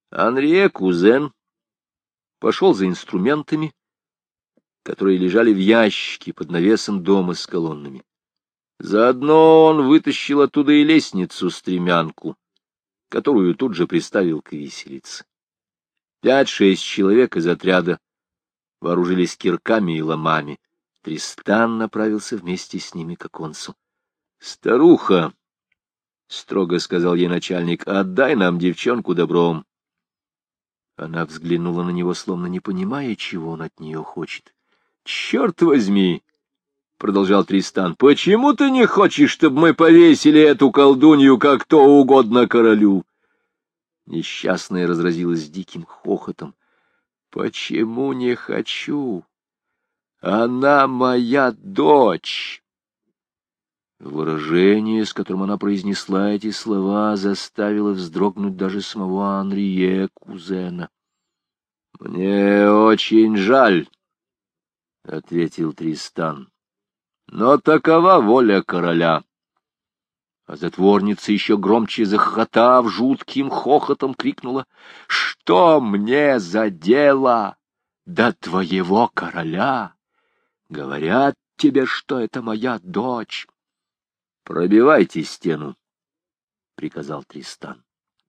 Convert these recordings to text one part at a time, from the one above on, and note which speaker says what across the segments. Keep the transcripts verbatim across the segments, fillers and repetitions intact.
Speaker 1: Анрие Кузен пошел за инструментами, которые лежали в ящике под навесом дома с колоннами. Заодно он вытащил оттуда и лестницу-стремянку, которую тут же приставил к виселице. Пять-шесть человек из отряда вооружились кирками и ломами. Тристан направился вместе с ними к оконцу. — Старуха, — строго сказал ей начальник, — отдай нам девчонку добром. Она взглянула на него, словно не понимая, чего он от нее хочет. — Черт возьми! — продолжал Тристан. — Почему ты не хочешь, чтобы мы повесили эту колдунью как то угодно королю? Несчастная разразилась диким хохотом. — Почему не хочу? Она моя дочь! Выражение, с которым она произнесла эти слова, заставило вздрогнуть даже самого Анрие Кузена. — Мне очень жаль, — ответил Тристан, — но такова воля короля. А затворница, еще громче захохотав, жутким хохотом крикнула: — Что мне за дело до твоего короля? Говорят тебе, что это моя дочь. — Пробивайте стену, — приказал Тристан.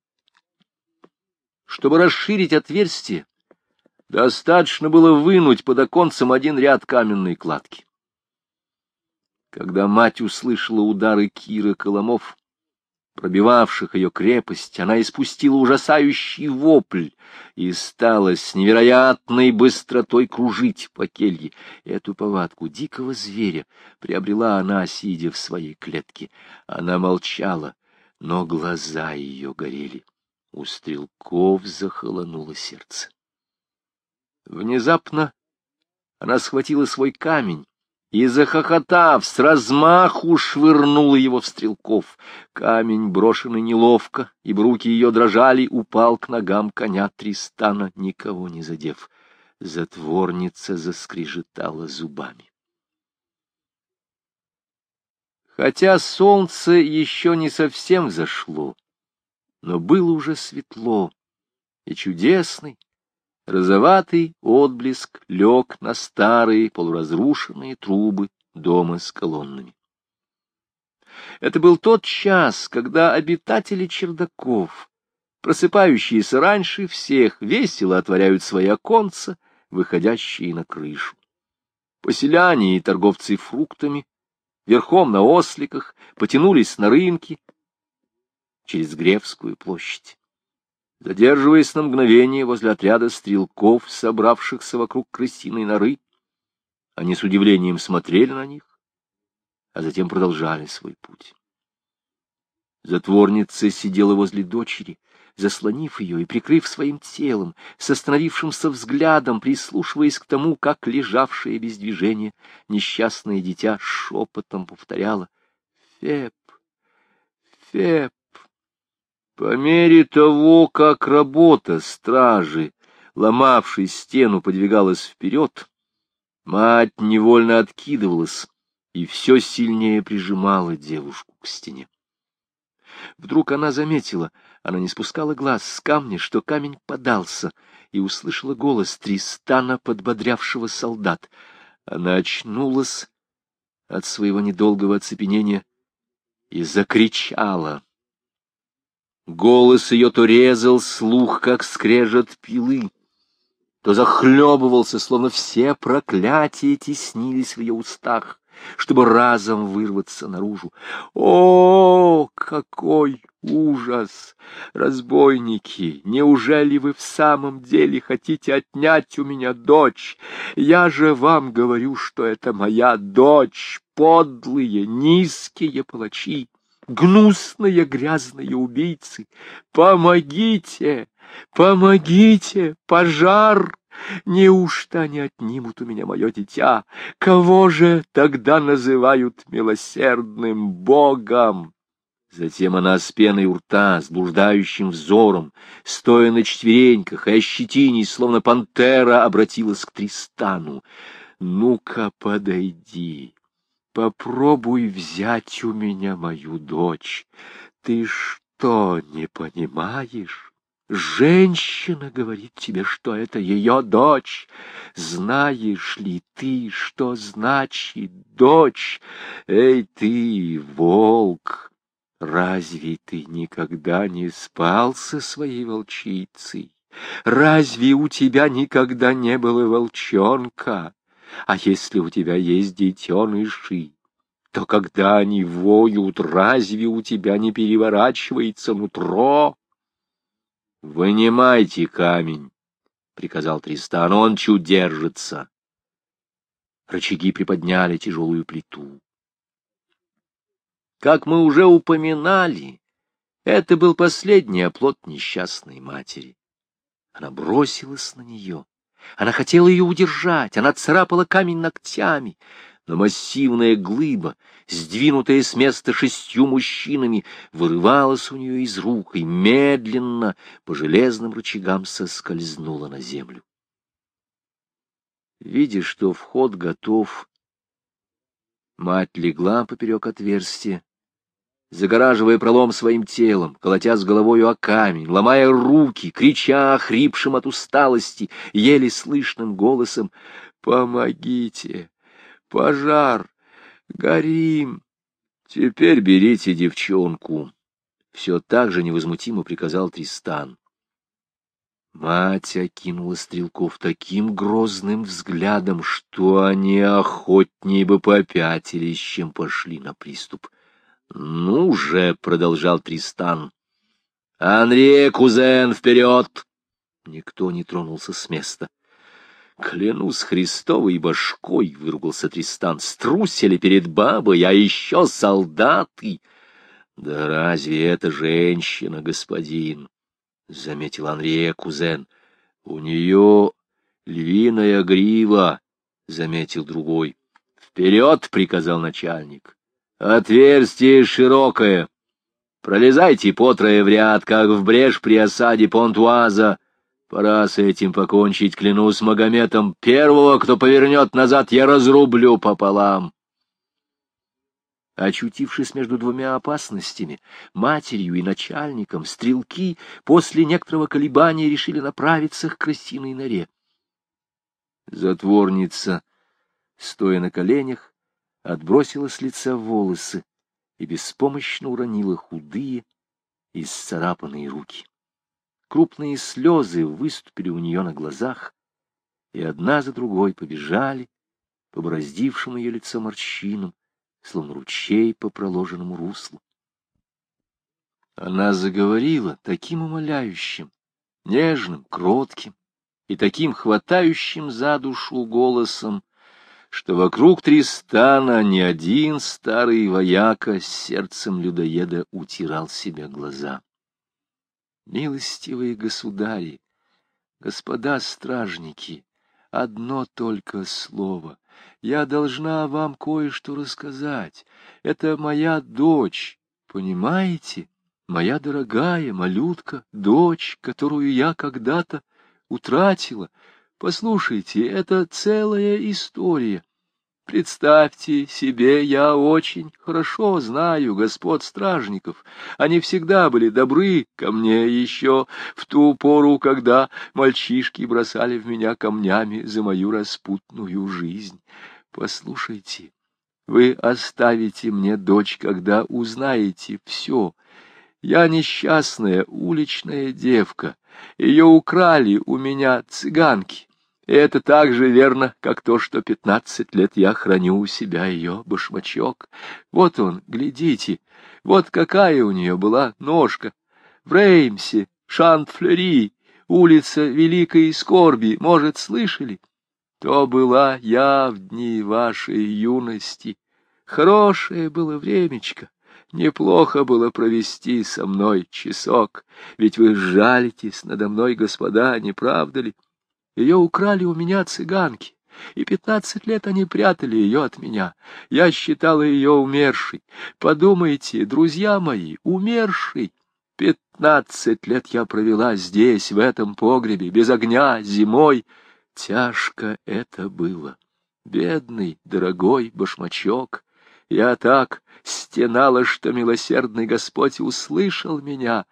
Speaker 1: Чтобы расширить отверстие, достаточно было вынуть под оконцем один ряд каменной кладки. Когда мать услышала удары Кира Коломов, пробивавших ее крепость, она испустила ужасающий вопль и стала с невероятной быстротой кружить по келье. Эту повадку дикого зверя приобрела она, сидя в своей клетке. Она молчала, но глаза ее горели. У стрелков захолонуло сердце. Внезапно она схватила свой камень и, захохотав, с размаху швырнула его в стрелков. Камень, брошенный неловко, ибо руки ее дрожали, упал к ногам коня Тристана, никого не задев. Затворница заскрежетала зубами. Хотя солнце еще не совсем взошло, но было уже светло, и чудесный, розоватый отблеск лег на старые полуразрушенные трубы дома с колоннами. Это был тот час, когда обитатели чердаков, просыпающиеся раньше всех, весело отворяют свои оконца, выходящие на крышу. Поселяне и торговцы фруктами, верхом на осликах, потянулись на рынки через Гревскую площадь. Задерживаясь на мгновение возле отряда стрелков, собравшихся вокруг крысиной норы, они с удивлением смотрели на них, а затем продолжали свой путь. Затворница сидела возле дочери, заслонив ее и прикрыв своим телом, с остановившимся взглядом, прислушиваясь к тому, как лежавшее без движения несчастное дитя шепотом повторяло: «Феб, Феб». По мере того, как работа стражи, ломавшей стену, подвигалась вперед, мать невольно откидывалась и все сильнее прижимала девушку к стене. Вдруг она заметила, она не спускала глаз с камня, что камень подался, и услышала голос Тристана, подбодрявшего солдат. Она очнулась от своего недолгого оцепенения и закричала. Голос ее то резал слух, как скрежет пилы, то захлебывался, словно все проклятия теснились в ее устах, чтобы разом вырваться наружу. О, какой ужас! Разбойники, неужели вы в самом деле хотите отнять у меня дочь? Я же вам говорю, что это моя дочь, подлые, низкие палачи, гнусные, грязные убийцы. Помогите! Помогите! Пожар! Неужто они отнимут у меня мое дитя? Кого же тогда называют милосердным Богом? Затем она с пеной у рта, с блуждающим взором, стоя на четвереньках и ощетинись, словно пантера, обратилась к Тристану. «Ну-ка, подойди, попробуй взять у меня мою дочь. Ты что, не понимаешь? Женщина говорит тебе, что это ее дочь. Знаешь ли ты, что значит дочь? Эй ты, волк, разве ты никогда не спал со своей волчицей? Разве у тебя никогда не было волчонка? А если у тебя есть детеныши, то когда они воют, разве у тебя не переворачивается нутро? — Вынимайте камень, — приказал Тристан, — он чуть держится. Рычаги приподняли тяжелую плиту. Как мы уже упоминали, это был последний оплот несчастной матери. Она бросилась на нее. Она хотела ее удержать, она царапала камень ногтями, но массивная глыба, сдвинутая с места шестью мужчинами, вырывалась у нее из рук и медленно по железным рычагам соскользнула на землю. Видя, что вход готов, мать легла поперек отверстия, загораживая пролом своим телом, колотя с головою о камень, ломая руки, крича охрипшим от усталости, еле слышным голосом: «Помогите! Пожар! Горим!» «Теперь берите девчонку!» — все так же невозмутимо приказал Тристан. Мать окинула стрелков таким грозным взглядом, что они охотнее бы попятились, чем пошли на приступ. «Ну же!» — продолжал Тристан. «Анри, кузен, вперед!» Никто не тронулся с места. «Клянусь Христовой башкой!» — выругался Тристан. «Струсили перед бабой, а еще солдаты!» «Да разве это женщина, господин?» — заметил Анри, кузен. «У нее львиная грива», — заметил другой. «Вперед!» — приказал начальник. «Отверстие широкое. Пролезайте по трое в ряд, как в брешь при осаде Понтуаза. Пора с этим покончить, клянусь Магометом. Первого, кто повернет назад, я разрублю пополам». Очутившись между двумя опасностями, матерью и начальником, стрелки после некоторого колебания решили направиться к крысиной норе. Затворница, стоя на коленях, отбросила с лица волосы и беспомощно уронила худые и исцарапанные руки. Крупные слезы выступили у нее на глазах, и одна за другой побежали по бороздившим ее лицо морщинам, словно ручей по проложенному руслу. Она заговорила таким умоляющим, нежным, кротким и таким хватающим за душу голосом, что вокруг Тристана ни один старый вояка с сердцем людоеда утирал себе глаза. «Милостивые государи, господа стражники, одно только слово. Я должна вам кое-что рассказать. Это моя дочь, понимаете? Моя дорогая малютка, дочь, которую я когда-то утратила. Послушайте, это целая история. Представьте себе, я очень хорошо знаю господ стражников. Они всегда были добры ко мне еще в ту пору, когда мальчишки бросали в меня камнями за мою распутную жизнь. Послушайте, вы оставите мне дочь, когда узнаете все. Я несчастная уличная девка. Ее украли у меня цыганки. И это так же верно, как то, что пятнадцать лет я храню у себя ее башмачок. Вот он, глядите, вот какая у нее была ножка. В Реймсе, Шант-Флери, улица Великой Скорби, может, слышали? То была я в дни вашей юности. Хорошее было времечко. Неплохо было провести со мной часок, ведь вы жалитесь надо мной, господа, не правда ли? Ее украли у меня цыганки, и пятнадцать лет они прятали ее от меня. Я считала ее умершей. Подумайте, друзья мои, умершей. Пятнадцать лет я провела здесь, в этом погребе, без огня, зимой. Тяжко это было. Бедный, дорогой башмачок. Я так стенала, что милосердный Господь услышал меня.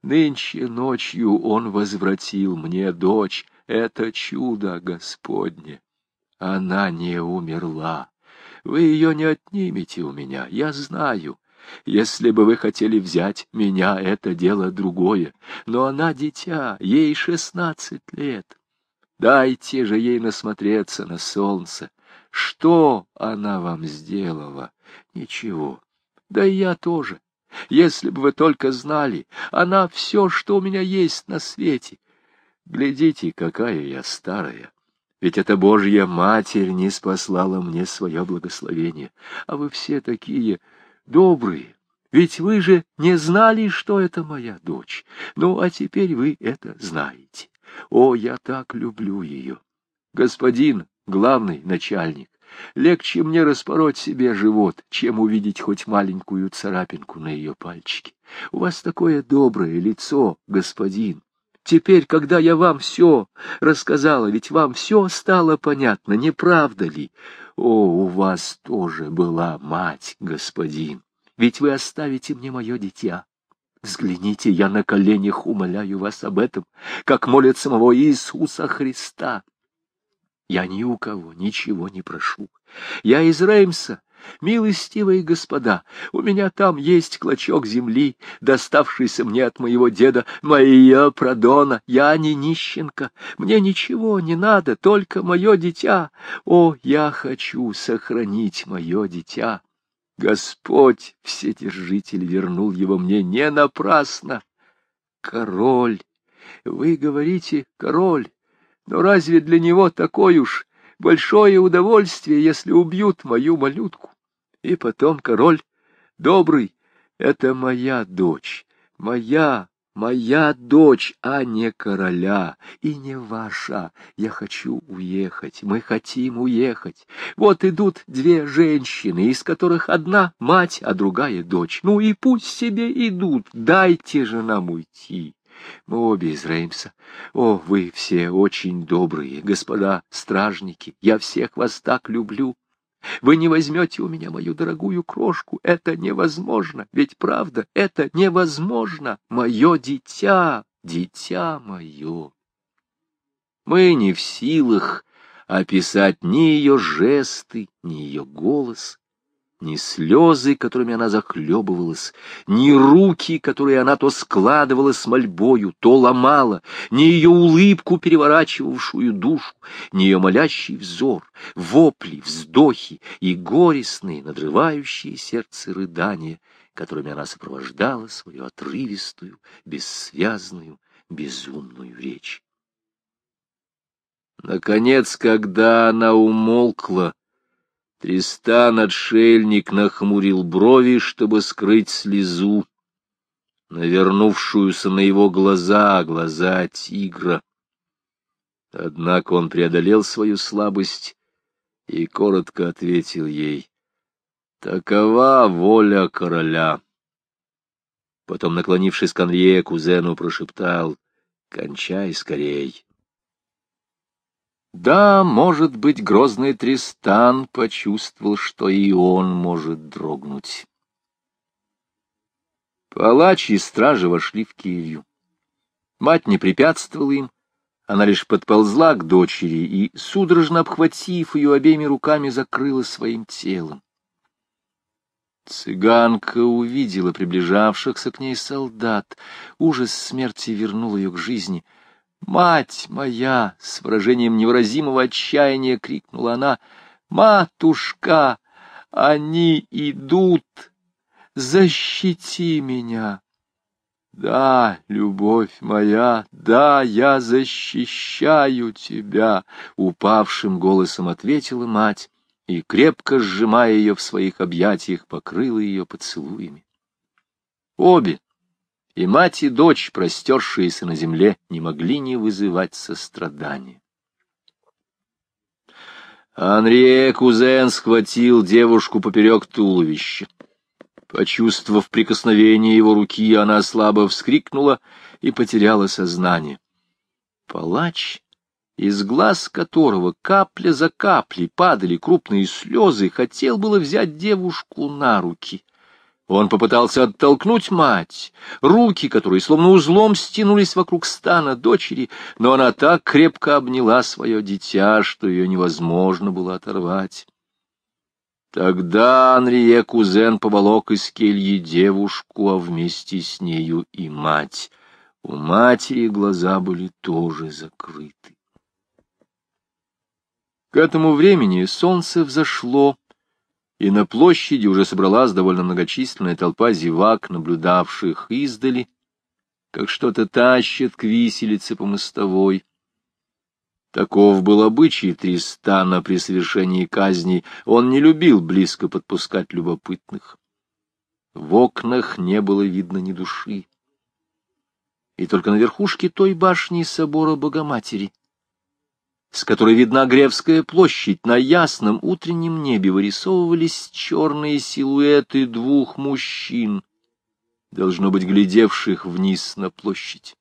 Speaker 1: Нынче ночью он возвратил мне дочь. Это чудо Господне. Она не умерла. Вы ее не отнимете у меня, я знаю. Если бы вы хотели взять меня, это дело другое. Но она дитя, ей шестнадцать лет. Дайте же ей насмотреться на солнце. Что она вам сделала? Ничего. Да и я тоже. Если бы вы только знали, она все, что у меня есть на свете. Глядите, какая я старая. Ведь эта Божья Матерь не спаслала мне свое благословение. А вы все такие добрые. Ведь вы же не знали, что это моя дочь. Ну, а теперь вы это знаете. О, я так люблю ее. Господин главный начальник, легче мне распороть себе живот, чем увидеть хоть маленькую царапинку на ее пальчике. У вас такое доброе лицо, господин. Теперь, когда я вам все рассказала, ведь вам все стало понятно, не правда ли? О, у вас тоже была мать, господин. Ведь вы оставите мне мое дитя. Взгляните, я на коленях умоляю вас об этом, как молят самого Иисуса Христа. Я ни у кого ничего не прошу. Я из Реймса, милостивые господа, у меня там есть клочок земли, доставшийся мне от моего деда, моя Продона. Я не нищенка, мне ничего не надо, только мое дитя. О, я хочу сохранить мое дитя. Господь, Вседержитель, вернул его мне не напрасно. Король, вы говорите, король, но разве для него такое уж большое удовольствие, если убьют мою малютку? И потом, король добрый, это моя дочь, моя, моя дочь, а не короля, и не ваша. Я хочу уехать, мы хотим уехать. Вот идут две женщины, из которых одна мать, а другая дочь. Ну и пусть себе идут, дайте же нам уйти. Мы обе из Реймса. О, вы все очень добрые, господа стражники, я всех вас так люблю. Вы не возьмете у меня мою дорогую крошку, это невозможно, ведь правда, это невозможно. Мое дитя, дитя мое. Мы не в силах описать ни ее жесты, ни ее голос, ни слезы, которыми она захлебывалась, ни руки, которые она то складывала с мольбою, то ломала, ни ее улыбку, переворачивавшую душу, ни ее молящий взор, вопли, вздохи и горестные, надрывающие сердце рыдания, которыми она сопровождала свою отрывистую, бессвязную, безумную речь. Наконец, когда она умолкла, Тристан-отшельник нахмурил брови, чтобы скрыть слезу, навернувшуюся на его глаза, глаза тигра. Однако он преодолел свою слабость и коротко ответил ей: «Такова воля короля». Потом, наклонившись к Анрье, кузену прошептал: «Кончай скорей». Да, может быть, грозный Тристан почувствовал, что и он может дрогнуть. Палач и стражи вошли в келью. Мать не препятствовала им, она лишь подползла к дочери и, судорожно обхватив ее обеими руками, закрыла своим телом. Цыганка увидела приближавшихся к ней солдат. Ужас смерти вернул ее к жизни. «Мать моя!» — с выражением невыразимого отчаяния крикнула она. «Матушка! Они идут! Защити меня!» «Да, любовь моя, да, я защищаю тебя!» — упавшим голосом ответила мать и, крепко сжимая ее в своих объятиях, покрыла ее поцелуями. Обе, и мать, и дочь, простершиеся на земле, не могли не вызывать сострадания. Анрье, кузен, схватил девушку поперек туловища. Почувствовав прикосновение его руки, она слабо вскрикнула и потеряла сознание. Палач, из глаз которого капля за каплей падали крупные слезы, хотел было взять девушку на руки. Он попытался оттолкнуть мать, руки, которые словно узлом стянулись вокруг стана дочери, но она так крепко обняла свое дитя, что ее невозможно было оторвать. Тогда Анрие кузен поволок из кельи девушку, а вместе с нею и мать. У матери глаза были тоже закрыты. К этому времени солнце взошло, и на площади уже собралась довольно многочисленная толпа зевак, наблюдавших издали, как что-то тащат к виселице по мостовой. Таков был обычай Тристана при совершении казней, он не любил близко подпускать любопытных. В окнах не было видно ни души. И только на верхушке той башни собора Богоматери, с которой видна Гревская площадь, на ясном утреннем небе вырисовывались черные силуэты двух мужчин, должно быть, глядевших вниз на площадь.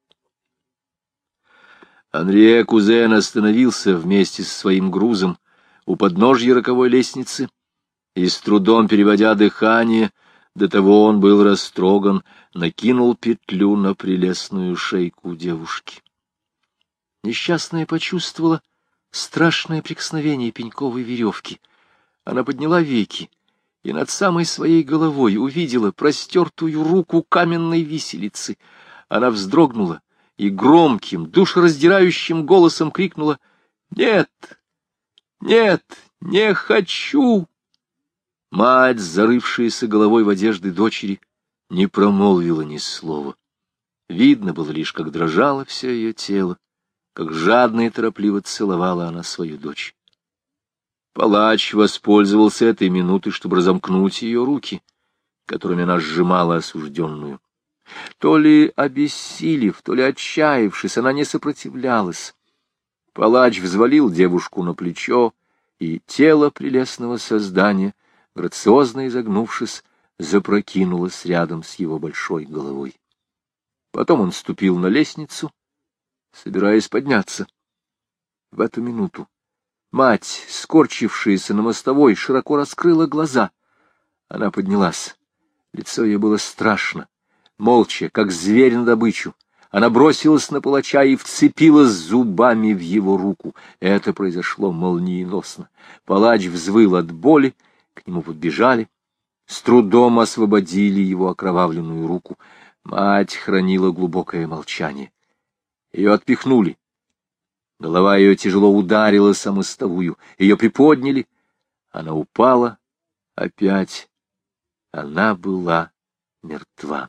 Speaker 1: Анрие кузен остановился вместе со своим грузом у подножья роковой лестницы и, с трудом переводя дыхание, до того он был растроган, накинул петлю на прелестную шейку девушки. Несчастная почувствовала страшное прикосновение пеньковой веревки. Она подняла веки и над самой своей головой увидела простертую руку каменной виселицы. Она вздрогнула и громким, душераздирающим голосом крикнула: «Нет! Нет! Не хочу!» Мать, зарывшаяся головой в одежды дочери, не промолвила ни слова. Видно было лишь, как дрожало все ее тело, как жадно и торопливо целовала она свою дочь. Палач воспользовался этой минутой, чтобы разомкнуть ее руки, которыми она сжимала осужденную. То ли обессилев, то ли отчаявшись, она не сопротивлялась. Палач взвалил девушку на плечо, и тело прелестного создания, грациозно изогнувшись, запрокинулось рядом с его большой головой. Потом он ступил на лестницу, собираясь подняться. В эту минуту мать, скорчившаяся на мостовой, широко раскрыла глаза. Она поднялась. Лицо ее было страшно. Молча, как зверь на добычу, она бросилась на палача и вцепилась зубами в его руку. Это произошло молниеносно. Палач взвыл от боли, к нему подбежали, с трудом освободили его окровавленную руку. Мать хранила глубокое молчание. Ее отпихнули. Голова ее тяжело ударилась о мостовую. Ее приподняли. Она упала опять. Она была мертва.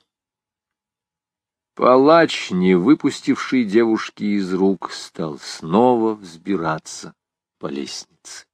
Speaker 1: Палач, не выпустивший девушки из рук, стал снова взбираться по лестнице.